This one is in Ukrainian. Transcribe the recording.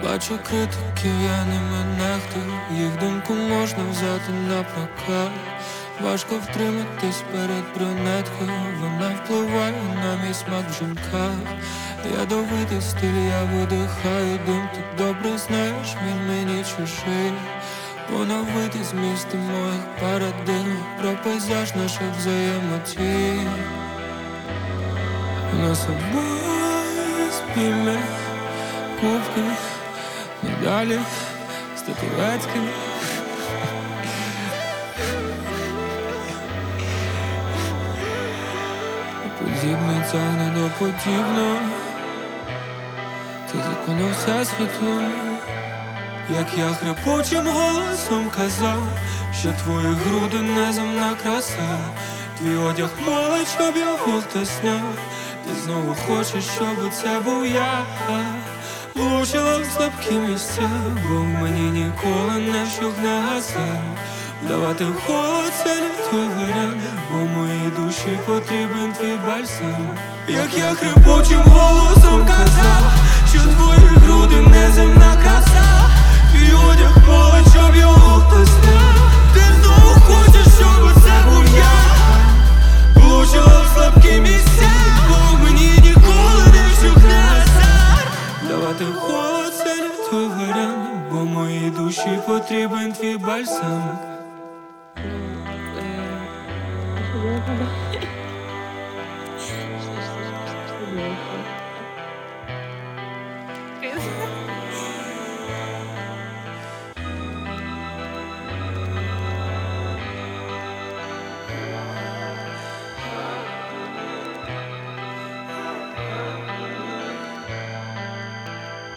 Бачу критиків, я ними нехтую. Їх думку можна взяти на прокат. Важко втриматись перед брюнеткою. Вона впливає на мій смак в жінках. Ядовитий стиль, я видихаю дим. Ти добре знаєш, він мені чужий. Поновити змісти моїх парадигм. Про пейзаж наших взаємотій. У нас обоє спільне кубки, медалі, статуетки. Подібне тягне до подібного. Ти законом всесвіту. Як я хрипучим голосом казав, що твої груди неземна краса. Твій одяг молить, щоб його хтось сняв. Ти знову хочеш, щоб це був я. Влучила в слабкі місця, бо в мені ніколи не вщухне газа. Вдавати в холод – це не твій варіант, бо моїй душі потрібен твій бальзам. Як я хрипучим голосом казав, що твої груди неземна краса. Твій одяг молить, щоб його хтось сняв. Ти знову хочеш, щоб це був я. Влучила в слабкі місця, бо в мені ніколи не вщухне азарт. Давати в холод – це не твій варіант, бо моїй душі потрібен твій бальзам. Что